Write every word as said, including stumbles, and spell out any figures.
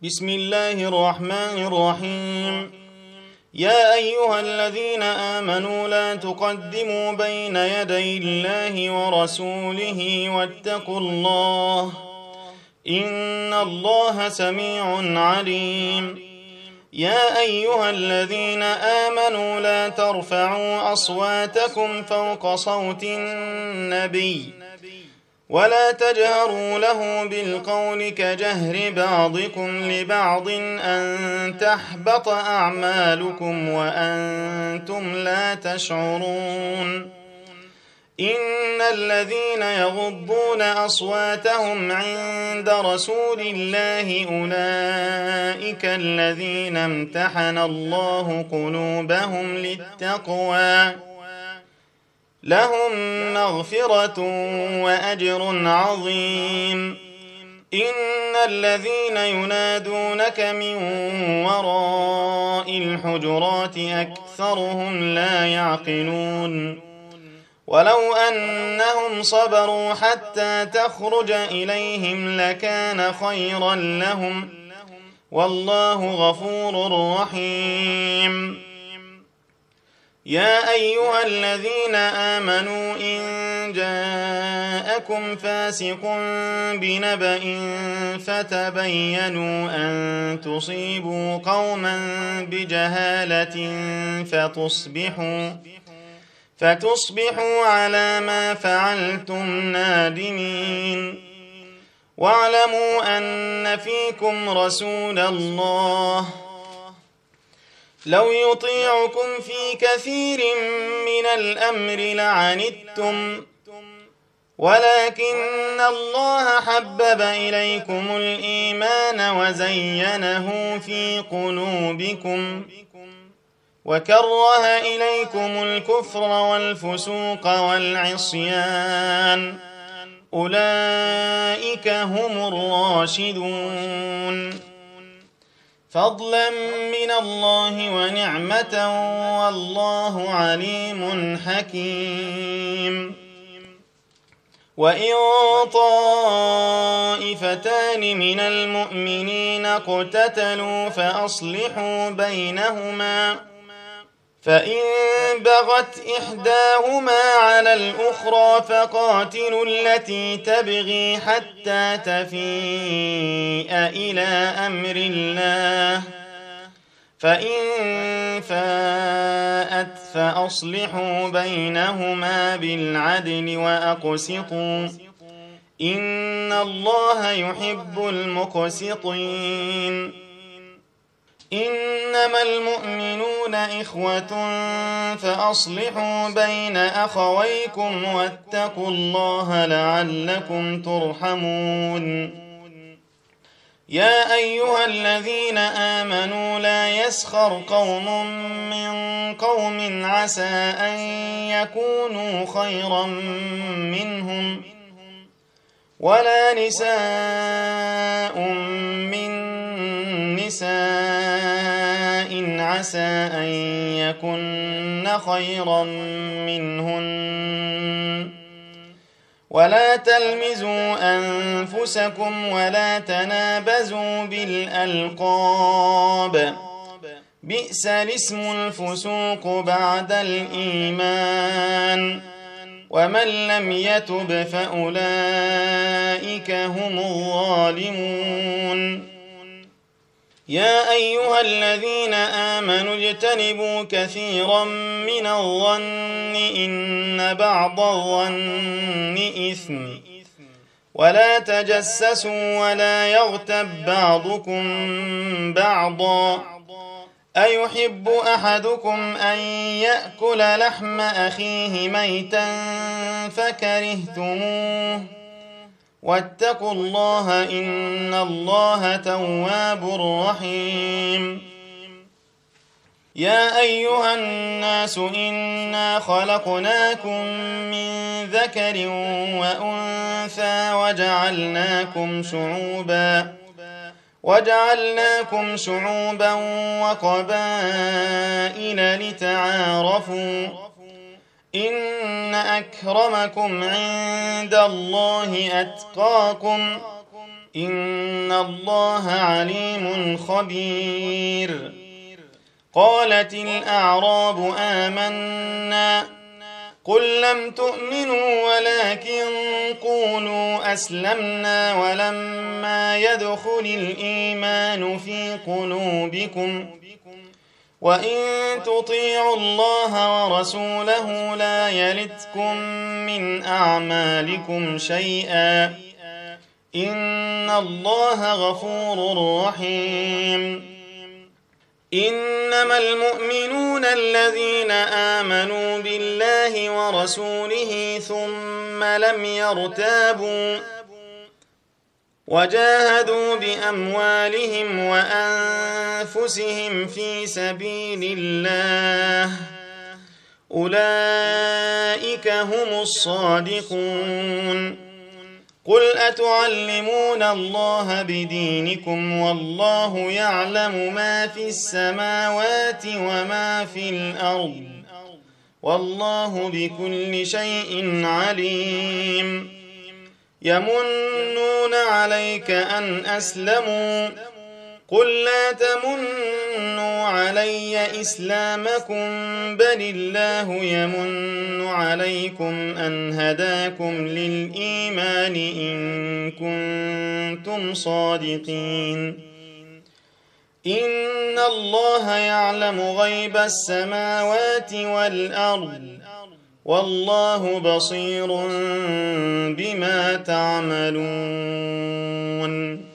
بسم الله الرحمن الرحيم. يا أيها الذين آمنوا لا تقدموا بين يدي الله ورسوله واتقوا الله إن الله سميع عليم. يا أيها الذين آمنوا لا ترفعوا أصواتكم فوق صوت النبي ولا تجهروا له بالقول كجهر بعضكم لبعض أن تحبط أعمالكم وأنتم لا تشعرون. إن الذين يغضون أصواتهم عند رسول الله أولئك الذين امتحن الله قلوبهم للتقوى لهم مغفرة وأجر عظيم. إن الذين ينادونك من وراء الحجرات أكثرهم لا يعقلون. ولو أنهم صبروا حتى تخرج إليهم لكان خيرا لهم والله غفور رحيم. يا أيها الذين آمنوا إن جاءكم فاسق بنبأ فتبينوا أن تصيبوا قوما بجهالة فتصبحوا فتصبحوا على ما فعلتم نادمين. واعلموا أن فيكم رسول الله لو يطيعكم في كثير من الأمر لعنتم ولكن الله حبب إليكم الإيمان وزينه في قلوبكم وكره إليكم الكفر والفسوق والعصيان أولئك هم الراشدون فضلا من الله ونعمة والله عليم حكيم. وإن طائفتان من المؤمنين اقتتلوا فأصلحوا بينهما فإن بغت إحداهما على الأخرى فقاتلوا التي تبغي حتى تفيء إلى أمر الله فإن فاءت فأصلحوا بينهما بالعدل وأقسطوا إن الله يحب المقسطين. إنما المؤمنون إخوة فأصلحوا بين أخويكم واتقوا الله لعلكم ترحمون. يا أيها الذين آمنوا لا يسخر قوم من قوم عسى أن يكونوا خيرا منهم ولا نساء من نساء عسى أن يكن خيرا منهن ولا تلمزوا أنفسكم ولا تنابزوا بالألقاب بئس الاسم الفسوق بعد الإيمان ومن لم يتب فأولئك هم الظالمون. يا أيها الذين آمنوا اجتنبوا كثيرا من الظن إن بعض الظن إثم ولا تجسسوا ولا يغتب بعضكم بعضا أيحب أحدكم أن يأكل لحم أخيه ميتا فكرهتموه واتقوا الله إن الله تواب رحيم. يا أيها الناس إنا خلقناكم من ذكر وأنثى وجعلناكم شعوبا وجعلناكم شعوبا وقبائل لتعارفوا إن أكرمكم عند الله أتقاكم إن الله عليم خبير. قالت الأعراب آمنا قل لم تؤمنوا ولكن قولوا أسلمنا ولما يدخل الإيمان في قلوبكم وإن تطيعوا الله ورسوله لا يلتكم من أعمالكم شيئا إن الله غفور رحيم. إنما المؤمنون الذين آمنوا بالله ورسوله ثم لم يرتابوا وجاهدوا بأموالهم وأنفسهم في سبيل الله أولئك هم الصادقون. قل أتعلمون الله بدينكم والله يعلم ما في السماوات وما في الأرض والله بكل شيء عليم. يمنون عليك أن أسلموا قل لا تمنوا علي إسلامكم بل الله يمن عليكم أن هداكم للإيمان إن كنتم صادقين. إن الله يعلم غيب السماوات والأرض والله بصير بما تعملون.